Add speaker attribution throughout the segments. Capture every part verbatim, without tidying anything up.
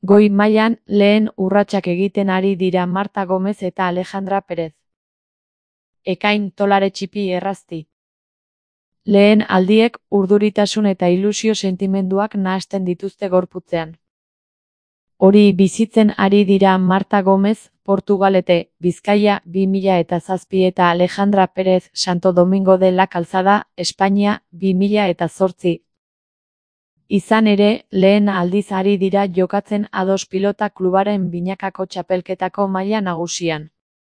Speaker 1: Goi mailan lehen urratsak egiten ari dira Marta Gomez eta Alejandra Perez. Ekain tolare txipi errazti. Lehen aldiek urduritasun eta ilusio sentimenduak nahasten dituzte gorputzean. Hori bizitzen ari dira Marta Gomez, Portugalete, Bizkaia bi mila eta zazpi eta Alejandra Perez Santo Domingo de la Calzada, Espainia bi mila eta zortzi. Izan ere, lehen aldiz ari dira jokatzen ados pilota klubaren binakako txapelketako maila nagusian.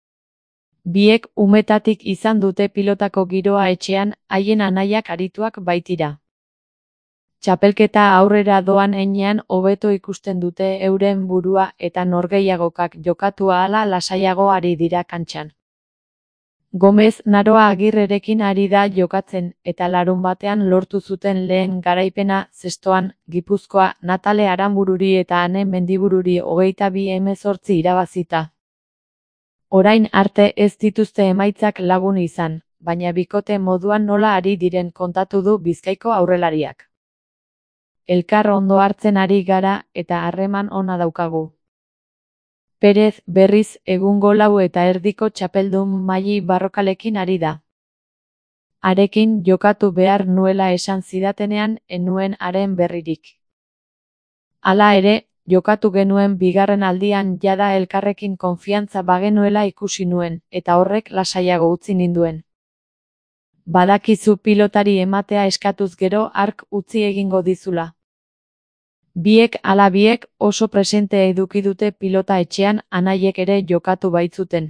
Speaker 1: Biek umetatik izan dute pilotako giroa etxean, haien anaiak arituak baitira. Txapelketa aurrera doan heinean hobeto ikusten dute euren burua eta norgehiagokak jokatu ahala lasaiago ari dira kantxan. Gomez Naroa Agirrerekin ari da jokatzen eta larunbatean lortu zuten lehen garaipena zestoan, Gipuzkoa, Natale Aranbururi eta Ane Mendibururi hogeita bi hemezortzi irabazita. Orain arte ez dituzte emaitzak lagun izan, baina bikote moduan nola ari diren kontatu du Bizkaiko aurrelariak. Elkar ondo hartzen ari gara eta harreman ona daukagu. Perez berriz egungo lau eta erdiko txapeldun Maili Barrokalekin ari da. Harekin jokatu behar nuela esan zidatenean ez nuen haren berririk. Hala ere, jokatu genuen bigarren aldian jada elkarrekin konfiantza bagenuela ikusi nuen, eta horrek lasaiago utzi ninduen. Badakizu pilotari ematea eskatuz gero hark utzi egingo dizula. Biek ala biek oso presente eduki dute pilota etxean anaiek ere jokatu baitzuten.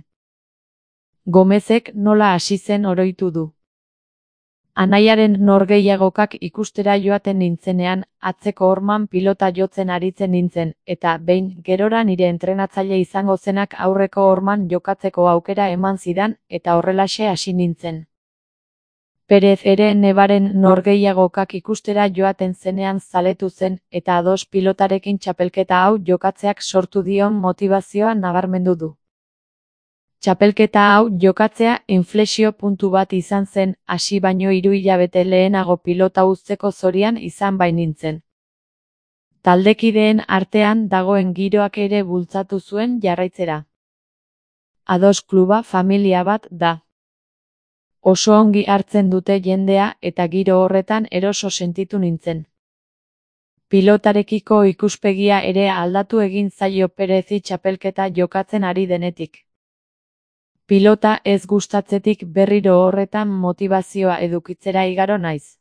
Speaker 1: Gomezek nola hasi zen oroitu du. Anaiaren norgehiagokak ikustera joaten nintzenean, atzeko horman pilota jotzen aritzen nintzen, eta behin gerora nire entrenatzaile izango zenak aurreko horman jokatzeko aukera eman zidan, eta horrelaxe hasi nintzen. Perez ere nebaren norgehiagokak ikustera joaten zenean zaletu zen, eta ados pilotarekin txapelketa hau jokatzeak sortu dion motivazioa nabarmendu du. Txapelketa hau jokatzea inflexio puntu bat izan zen, hasi baino hiru hilabete lehenago pilota uzteko zorian izan bainintzen. Taldekideen artean dagoen giroak ere bultzatu zuen jarraitzera. Ados kluba familia bat da. Oso ongi hartzen dute jendea eta giro horretan eroso sentitu nintzen. Pilotarekiko ikuspegia ere aldatu egin zaio Perezi txapelketa jokatzen ari denetik. Pilota ez gustatzetik berriro horretan motivazioa edukitzera igaro naiz.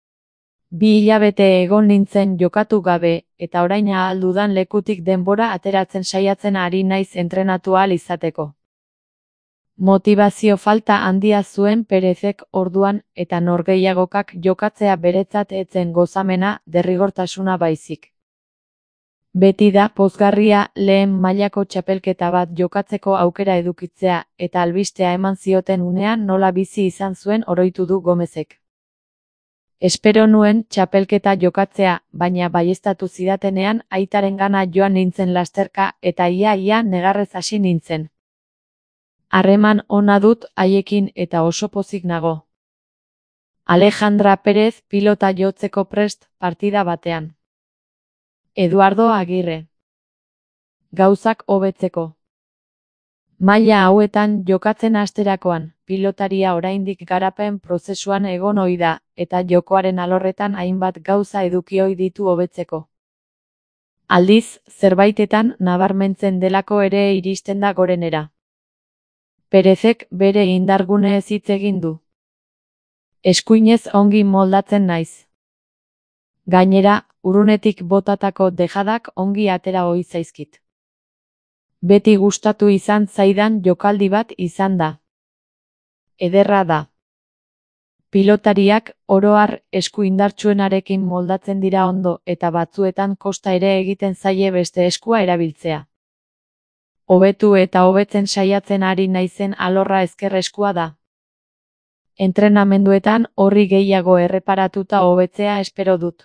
Speaker 1: Bi hilabete egon nintzen jokatu gabe, eta orain ahal dudan lekutik denbora ateratzen saiatzen ari naiz entrenatu ahal izateko. Motivazio falta handia zuen Perezek orduan eta norgehiagokak jokatzea beretzat etzen gozamena derrigortasuna baizik. Beti da pozgarria lehen mailako txapelketa bat jokatzeko aukera edukitzea eta albistea eman zioten unean nola bizi izan zuen oroitu du Gomezek. Espero nuen txapelketa jokatzea, baina baieztatu zidatenean aitarengana joan nintzen lasterka eta ia-ia negarrez hasi nintzen. Harreman ona dut haiekin eta oso pozik nago. Alejandra Perez pilota jotzeko prest partida batean. Eduardo Agirre. Gauzak hobetzeko. Maila hauetan jokatzen hasterakoan, pilotaria oraindik garapen prozesuan egon ohi da, eta jokoaren alorretan hainbat gauza eduki ohi ditu hobetzeko. Aldiz, zerbaitetan nabarmentzen delako ere iristen da gorenera. Perezek bere indargunez hitz egin du. Eskuinez ongi moldatzen naiz. Gainera, urunetik botatako dejadak ongi atera ohi zaizkit. Beti gustatu izan zaidan jokaldi bat izan da. Ederra da. Pilotariak oro har esku indartsuenarekin moldatzen dira ondo eta batzuetan kosta ere egiten zaie beste eskua erabiltzea. Hobetu eta hobetzen saiatzen ari naizen alorra ezker eskua da. Entrenamenduetan horri gehiago erreparatuta hobetzea espero dut.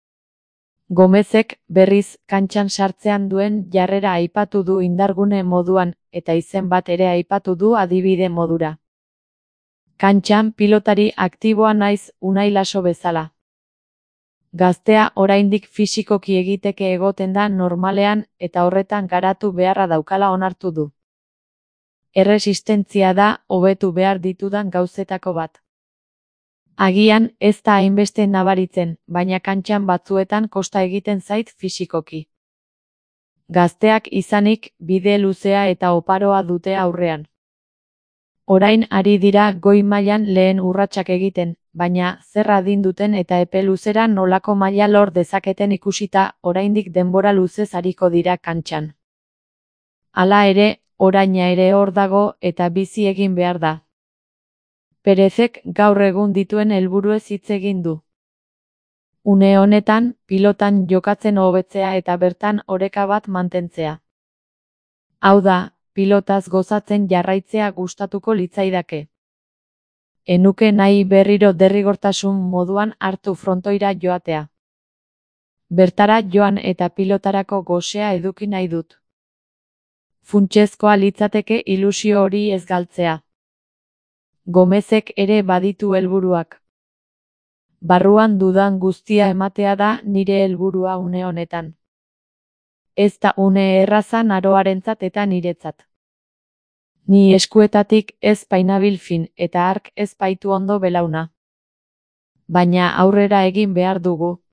Speaker 1: Gomezek berriz kantxan sartzean duen jarrera aipatu du indargune moduan eta izen bat ere aipatu du adibide modura. Kantxan pilotari aktiboa naiz Unai Laso bezala. Gaztea oraindik fisikoki egiteke egoten da normalean eta horretan garatu beharra daukala onartu du. Erresistentzia da hobetu behar ditudan gauzetako bat. Agian ez da hainbeste nabaritzen, baina kantxan batzuetan kosta egiten zait fisikoki. Gazteak izanik, bide luzea eta oparoa dute aurrean. Orain ari dira goi mailan lehen urratsak egiten, baina zer adin duten eta epe luzera nolako maila lor dezaketen ikusita, oraindik denbora luzez ariko dira kantxan. Hala ere, oraina ere hor dago eta bizi egin behar da. Perezek gaur egun dituen helburuez hitz egin du. Une honetan, pilotan jokatzen hobetzea eta bertan oreka bat mantentzea. Hau da, pilotaz gozatzen jarraitzea gustatuko litzaidake. Enuke nahi berriro derrigortasun moduan hartu frontoira joatea. Bertara joan eta pilotarako gosea eduki nahi dut. Funtsezkoa litzateke ilusio hori ez galtzea. Gomezek ere baditu helburuak. Barruan dudan guztia ematea da nire helburua une honetan. Ez da une erraza naroarentzat eta niretzat. Ni eskuetatik ez painabil fin eta ark ez baitu ondo belauna. Baina aurrera egin behar dugu.